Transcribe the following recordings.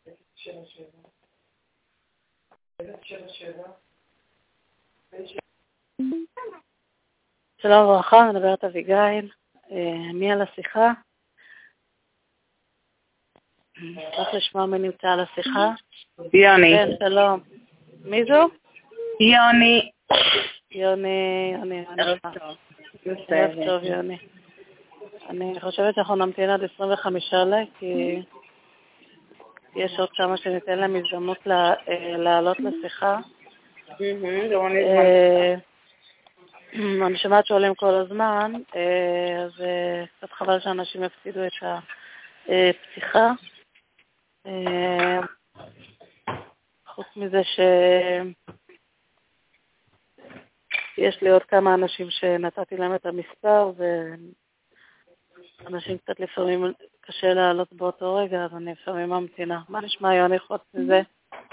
שלום וברכה, מדברת אביגיל. מי על השיחה? צריך לשמוע מי נמצא על השיחה. יוני. כן, שלום. מי זו? יוני. יוני. ערב טוב. ערב טוב, יוני. אני חושבת שאנחנו נמתין עד 25 כי יש עוד כמה שניתן להם הזדמנות לעלות לשיחה. אני שומעת שעולים כל הזמן, אז קצת חבל שאנשים יפסידו את הפתיחה. חוץ מזה שיש לי עוד כמה אנשים שנתתי להם את המספר, ואנשים קצת לפעמים קשה לעלות באותו רגע, אז אני לפעמים ממתינה. מה נשמע, יוני, חוץ מזה?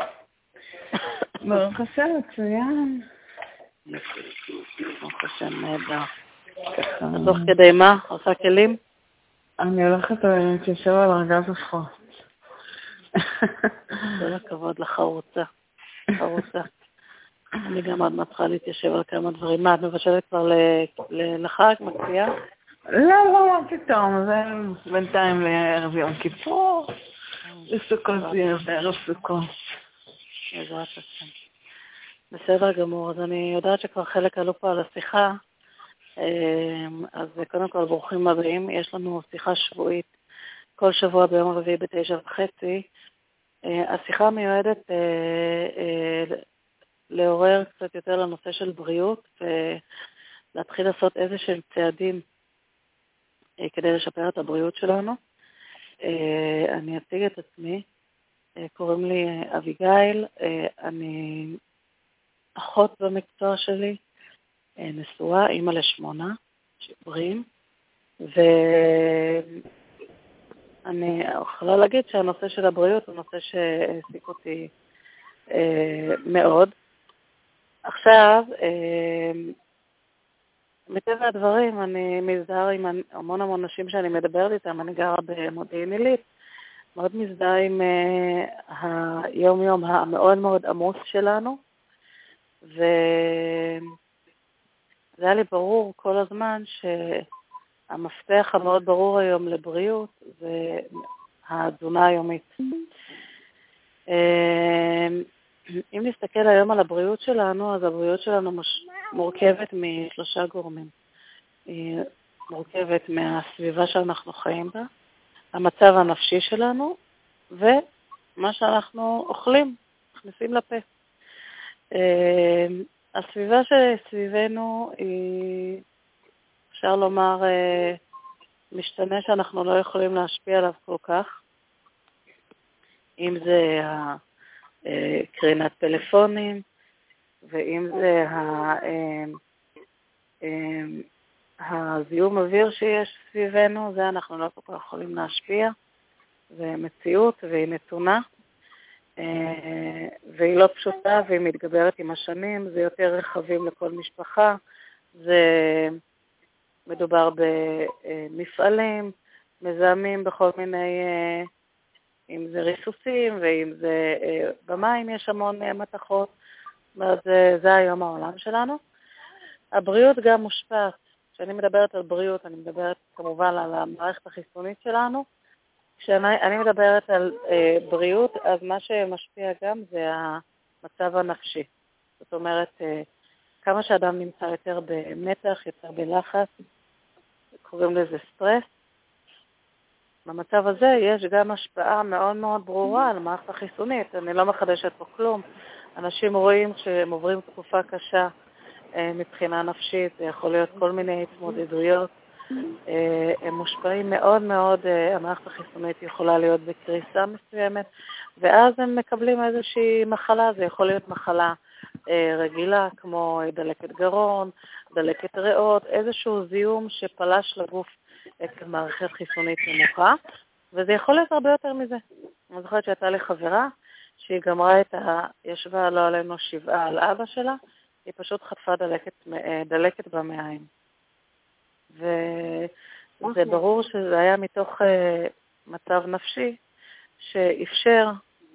ברוך השם, מצוין. ברוך השם, נהדר. תוך כדי מה? עושה כלים? אני הולכת להתיישב על ארגז החול. כל הכבוד לחרוצה. אני גם עוד מתחילה להתיישב על כמה דברים. מה, את מבשלת כבר לחג, מקפיאה? לא, פתאום. זה בינתיים לערב יום כיפור. לסוכות זה ערב סוכות. בעזרת השם. בסדר גמור, אז אני יודעת שכבר חלק עלו פה על השיחה, אז קודם כל ברוכים הבאים. יש לנו שיחה שבועית כל שבוע ביום רביעי ב9:30. השיחה מיועדת לעורר קצת יותר לנושא של בריאות ולהתחיל לעשות איזשהם צעדים כדי לשפר את הבריאות שלנו. אני אציג את עצמי, קוראים לי אביגיל, אני אחות במקצוע שלי, נשואה, אימא ל8 שברים, ואני יכולה להגיד שהנושא של הבריאות הוא נושא שהעסיק אותי מאוד. עכשיו, מטבע הדברים, אני מזדהה עם המון נשים שאני מדברת איתם. אני גרה במודיעין עילית, מאוד מזדהה עם היום-יום המאוד מאוד עמוס שלנו, וזה היה לי ברור כל הזמן שהמפתח המאוד ברור היום לבריאות זה התזונה היומית. אם נסתכל היום על הבריאות שלנו, אז הבריאות שלנו מורכבת מ3 גורמים. היא מורכבת מהסביבה שאנחנו חיים בה, המצב הנפשי שלנו, ומה שאנחנו אוכלים, מכניסים לפה. הסביבה שסביבנו היא, אפשר לומר, משתנה שאנחנו לא יכולים להשפיע עליו כל כך. אם זה קרינת פלאפונים, ואם זה הזיהום אוויר שיש סביבנו, זה אנחנו לא כל כך יכולים להשפיע. זה מציאות והיא נתונה, והיא לא פשוטה והיא מתגברת עם השנים. זה יותר רחבים לכל משפחה, זה מדובר במפעלים, מזהמים בכל מיני, אם זה ריסוסים ואם זה במים יש המון מתכות. זה היום העולם שלנו. הבריאות גם מושפעת. כשאני מדברת על בריאות, אני מדברת כמובן על המערכת החיסונית שלנו. כשאני מדברת על בריאות, אז מה שמשפיע גם זה המצב הנפשי. זאת אומרת, כמה שאדם נמצא יותר במתח, יותר בלחץ, קוראים לזה סטרס. במצב הזה יש גם השפעה מאוד מאוד ברורה על המערכת החיסונית. אני לא מחדשת פה כלום. אנשים רואים שהם עוברים תקופה קשה מבחינה נפשית, זה יכול להיות כל מיני התמודדויות. הם מושפעים מאוד מאוד, המערכת החיסונית יכולה להיות בקריסה מסוימת, ואז הם מקבלים איזושהי מחלה. זה יכול להיות מחלה רגילה, כמו דלקת גרון, דלקת ריאות, איזשהו זיהום שפלש לגוף את מערכת חיסונית נמוכה, וזה יכול להיות הרבה יותר מזה. אני זוכרת שהייתה לי חברה שהיא גמרה ישבה לא עלינו 7 על אבא שלה, היא פשוט חטפה דלקת במעיים. וזה ברור שזה היה מתוך מצב נפשי שאפשר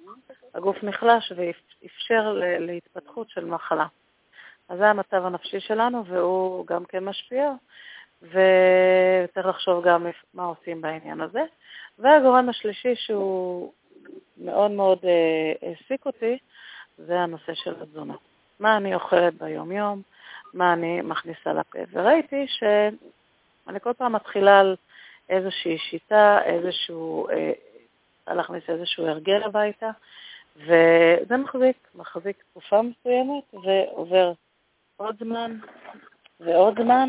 הגוף נחלש ואפשר להתפתחות של מחלה. אז זה המצב הנפשי שלנו, והוא גם כן משפיע, וצריך לחשוב גם מה עושים בעניין הזה. והגורם השלישי שהוא מאוד מאוד העסיק אותי, זה הנושא של התזונה. מה אני אוכלת ביום יום, מה אני מכניסה לפה. וראיתי שאני כל פעם מתחילה על איזושהי שיטה, להכניס איזשהו הרגל הביתה, וזה מחזיק תקופה מסוימת, ועובר עוד זמן ועוד זמן,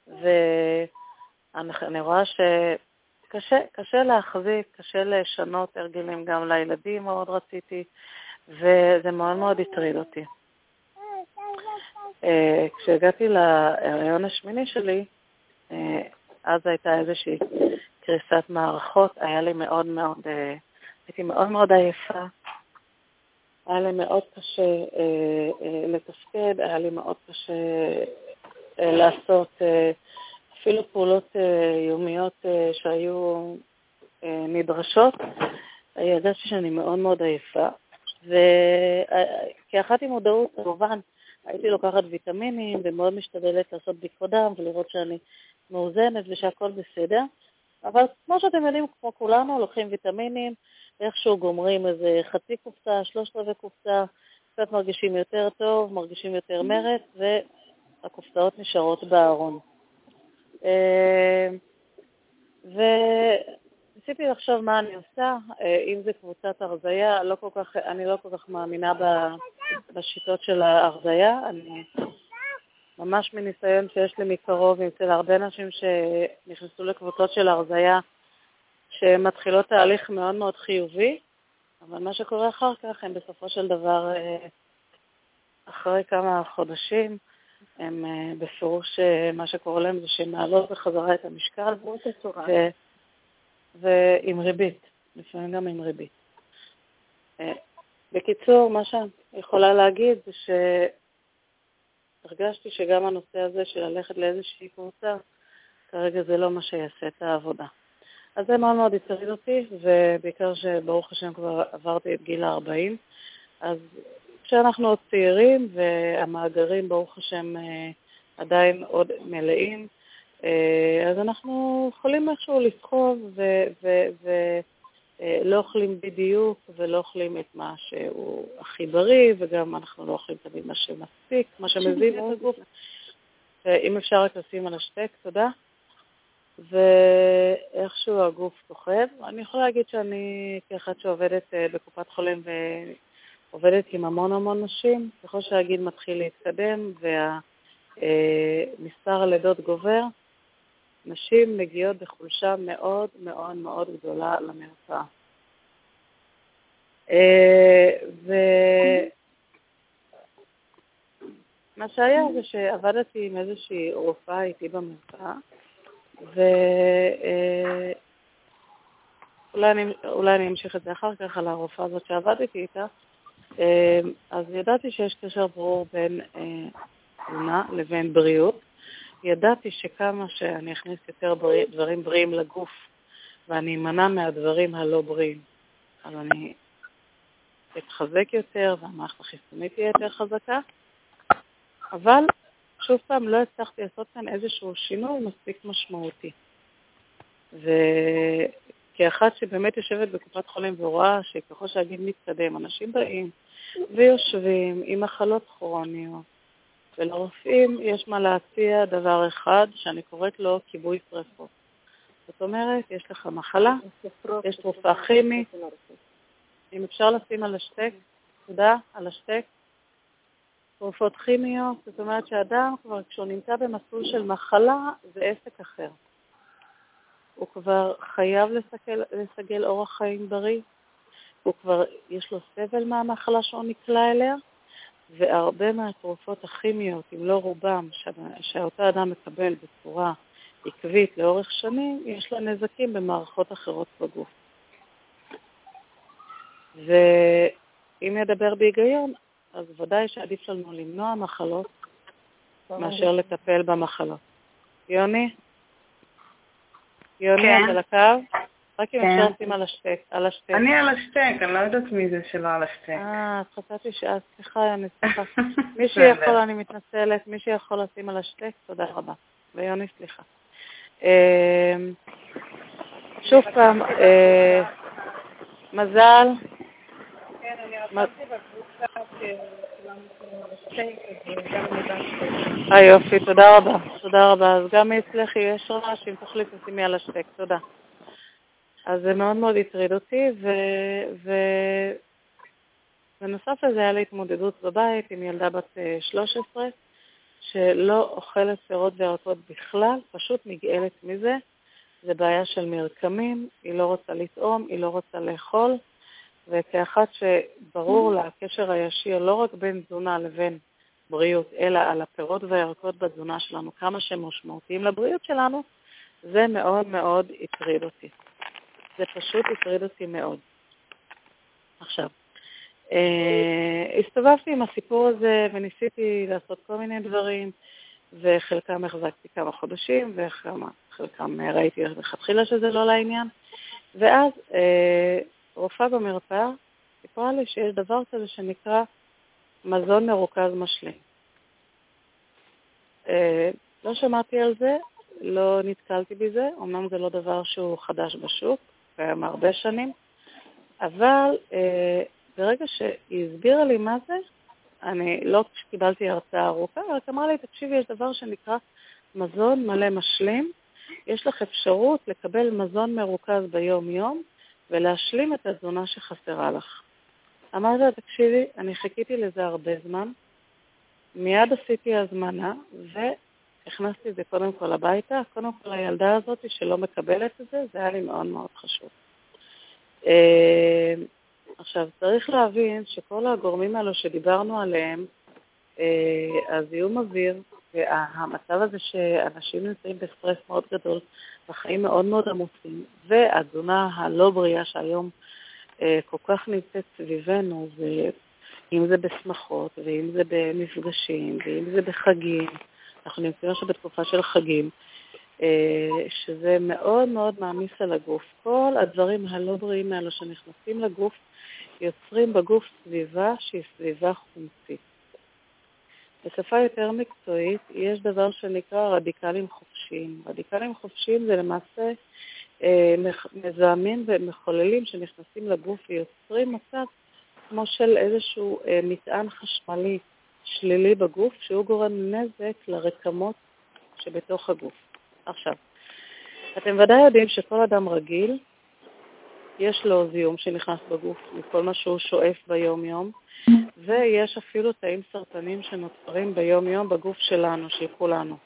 ואני רואה שקשה להחזיק, קשה לשנות הרגלים גם לילדים, מאוד רציתי, וזה מאוד מאוד הטריד אותי. כשהגעתי להריון השמיני שלי, אז הייתה איזושהי קריסת מערכות, הייתי מאוד מאוד עייפה, היה לי מאוד קשה לתפקד, היה לי מאוד קשה לעשות אפילו פעולות יומיות שהיו נדרשות. ידעתי שאני מאוד מאוד עייפה, וכאחת עם מודעות, כמובן, הייתי לוקחת ויטמינים ומאוד משתדלת לעשות בדיקות דם ולראות שאני מאוזנת ושהכל בסדר. אבל כמו שאתם יודעים, כמו כולנו, לוקחים ויטמינים, איכשהו גומרים איזה חצי קופסה, 3/4 קופסה, קצת מרגישים יותר טוב, מרגישים יותר מרץ, והקופסאות נשארות בארון. וניסיתי לחשוב מה אני עושה, אם זה קבוצת הרזיה, אני לא כל כך מאמינה בשיטות של ההרזיה, אני ממש מניסיון שיש לי מקרוב אצל הרבה אנשים שנכנסו לקבוצות של הרזיה, שמתחילות תהליך מאוד מאוד חיובי, אבל מה שקורה אחר כך, הם בסופו של דבר, אחרי כמה חודשים, הם בפירוש מה שקורה להם זה שהם מעלות בחזרה את המשקל, ועם ריבית, לפעמים גם עם ריבית. בקיצור, מה שאני יכולה להגיד זה שהרגשתי שגם הנושא הזה של ללכת לאיזושהי קבוצה, כרגע זה לא מה שיעשה את העבודה. אז זה מאוד מאוד הטריד אותי, ובעיקר שברוך השם כבר עברתי את גיל 40, אז כשאנחנו עוד צעירים והמאגרים ברוך השם עדיין עוד מלאים, אז אנחנו יכולים איכשהו לסחוב ולא אוכלים בדיוק ולא אוכלים את מה שהוא הכי בריא, וגם אנחנו לא אוכלים תמיד מה שמספיק, מה שמזין את הגוף. אם אפשר רק לשים על השטק, תודה. ואיכשהו הגוף סוחב. אני יכולה להגיד שאני כאחת שעובדת בקופת חולים ועובדת עם המון נשים, ככל שהגיל מתחיל להתקדם והמספר הלידות גובר, נשים מגיעות בחולשה מאוד מאוד מאוד גדולה למרפאה. ומה שהיה זה שעבדתי עם איזושהי רופאה איתי במרפאה, ואולי אני אמשיך את זה אחר כך על הרופאה הזאת שעבדתי איתה. אז ידעתי שיש קשר ברור בין תזונה לבין בריאות. ידעתי שכמה שאני אכניס יותר דברים בריאים לגוף ואני אמנע מהדברים הלא בריאים, אז אני אתחזק יותר והמערכת החיסונית תהיה יותר חזקה. אבל שוב פעם לא הצלחתי לעשות כאן איזשהו שינוי מספיק משמעותי. וכאחת שבאמת יושבת בקופת חולים ורואה שככל שהגיל מתקדם, אנשים באים ויושבים עם מחלות כרוניות, ולרופאים יש מה להציע דבר אחד שאני קוראת לו כיבוי שריפות. זאת אומרת, יש לך מחלה, יש תרופה כימית, אם אפשר לשים על השטק, תודה, על השטק, תרופות כימיות, זאת אומרת שאדם כבר כשהוא נמצא במסלול של מחלה זה עסק אחר. הוא כבר חייב לסגל אורח חיים בריא, הוא כבר יש לו סבל מהמחלה שהוא נקלע אליה, והרבה מהתרופות הכימיות, אם לא רובם, שאותה אדם מקבל בצורה עקבית לאורך שנים, יש לה נזקים במערכות אחרות בגוף. ואם נדבר בהיגיון, אז ודאי שעדיף לנו למנוע מחלות מאשר לטפל במחלות. יוני? יוני, אתה לקו? רק אם אפשר לשים על השטק. אני על השטק, אני לא יודעת מי זה שלא על השטק. אז חשבתי סליחה, אני סליחה. מי שיכול, אני מתנצלת, מי שיכול לשים על השטק, תודה רבה. ויוני, סליחה. שוב פעם, מזל. כן, אני רצתי בקבוצה שכולם נותנים על השטק, וגם נדע יופי, תודה רבה. תודה רבה. אז גם אצלך יש רעש, אם תוכלי תשימי על השטק. תודה. אז זה מאוד מאוד הטריד אותי, ונוסף לזה היה לי התמודדות בבית עם ילדה בת 13, שלא אוכלת פירות וירקות בכלל, פשוט נגאלת מזה. זה בעיה של מרקמים, היא לא רוצה לטעום, היא לא רוצה לאכול, וכאחת שברור לה הקשר הישיר לא רק בין תזונה לבין בריאות, אלא על הפירות והירקות בתזונה שלנו, כמה שהם משמעותיים לבריאות שלנו, זה מאוד מאוד הטריד אותי. זה פשוט הטריד אותי מאוד. עכשיו, הסתובבתי עם הסיפור הזה וניסיתי לעשות כל מיני דברים, וחלקם החזקתי כמה חודשים, וחלקם ראיתי לכתחילה שזה לא לעניין. ואז רופאה במרפאה סיפרה לי שיש דבר כזה שנקרא מזון מרוכז משלים. לא שמעתי על זה, לא נתקלתי בזה, אמנם זה לא דבר שהוא חדש בשוק, קיים הרבה שנים, אבל ברגע שהיא הסבירה לי מה זה, אני לא קיבלתי הרצאה ארוכה, רק אמרה לי, תקשיבי, יש דבר שנקרא מזון מלא משלים, יש לך אפשרות לקבל מזון מרוכז ביום-יום, ולהשלים את התזונה שחסרה לך. אמרתי לה, תקשיבי, אני חיכיתי לזה הרבה זמן, מיד עשיתי הזמנה, והכנסתי את זה קודם כל הביתה, קודם כל הילדה הזאת שלא מקבלת את זה, זה היה לי מאוד מאוד חשוב. עכשיו, צריך להבין שכל הגורמים האלו שדיברנו עליהם, הזיהום אוויר, והמצב הזה שאנשים נמצאים בסטרס מאוד גדול, בחיים מאוד מאוד עמוסים, והתזונה הלא בריאה שהיום כל כך נמצאת סביבנו, ואם זה בשמחות, ואם זה במפגשים, ואם זה בחגים, אנחנו נמצאים עכשיו בתקופה של חגים, שזה מאוד מאוד מעמיס על הגוף. כל הדברים הלא בריאים האלו שנכנסים לגוף, יוצרים בגוף סביבה שהיא סביבה חומצית. בשפה יותר מקצועית, יש דבר שנקרא רדיקלים חופשיים. רדיקלים חופשיים זה למעשה מזהמים ומחוללים שנכנסים לגוף ויוצרים מצב כמו של איזשהו מטען חשמלי שלילי בגוף, שהוא גורם נזק לרקמות שבתוך הגוף. עכשיו, אתם ודאי יודעים שכל אדם רגיל, יש לו זיהום שנכנס בגוף מכל מה שהוא שואף ביום-יום, ויש אפילו תאים סרטנים שנוצרים ביום-יום בגוף שלנו, של כולנו.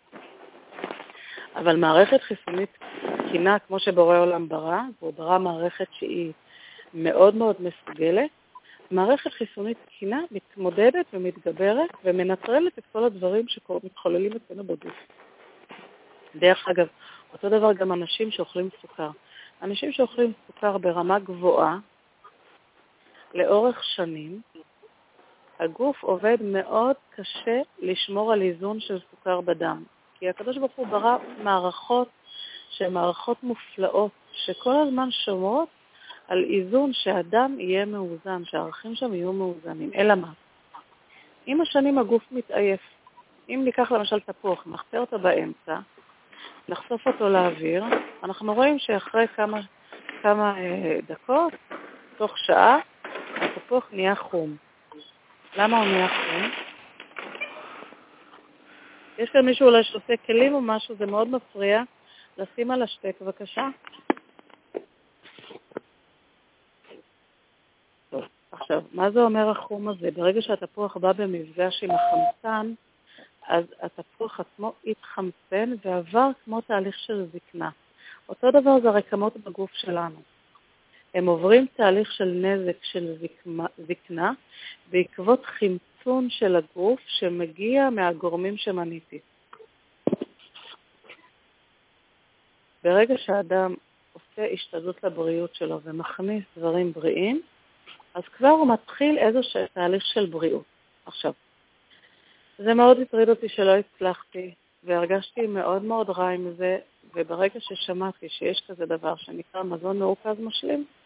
אבל מערכת חיסונית תקינה, כמו שבורא עולם ברא, והוא ברא מערכת שהיא מאוד מאוד מסוגלת, מערכת חיסונית תקינה מתמודדת ומתגברת ומנטרלת את כל הדברים שמתחוללים אצלנו בגוף. דרך אגב, אותו דבר גם אנשים שאוכלים סוכר. אנשים שאוכלים סוכר ברמה גבוהה, לאורך שנים, הגוף עובד מאוד קשה לשמור על איזון של סוכר בדם. כי הקדוש ברוך הוא ברא מערכות שהן מערכות מופלאות, שכל הזמן שומרות על איזון שהדם יהיה מאוזן, שהערכים שם יהיו מאוזנים. אלא מה? עם השנים הגוף מתעייף. אם ניקח למשל תפוח, נחפר אותו באמצע, נחשוף אותו לאוויר, אנחנו רואים שאחרי כמה דקות, תוך שעה, התפוח נהיה חום. למה הוא נהיה חום? יש כאן מישהו אולי שעושה כלים או משהו, זה מאוד מפריע. לשים על השטק, בבקשה. טוב, עכשיו, מה זה אומר החום הזה? ברגע שהתפוח בא במפגש עם החמצן, אז התפוח עצמו התחמצן ועבר כמו תהליך של זקנה. אותו דבר זה הרקמות בגוף שלנו. הם עוברים תהליך של נזק של זקנה בעקבות חמצון של הגוף שמגיע מהגורמים שמניתי. ברגע שהאדם עושה השתדלות לבריאות שלו ומכניס דברים בריאים, אז כבר הוא מתחיל איזשהו תהליך של בריאות. עכשיו, זה מאוד הטריד אותי שלא הצלחתי, והרגשתי מאוד מאוד רע עם זה, וברגע ששמעתי שיש כזה דבר שנקרא מזון מרוכז משלים,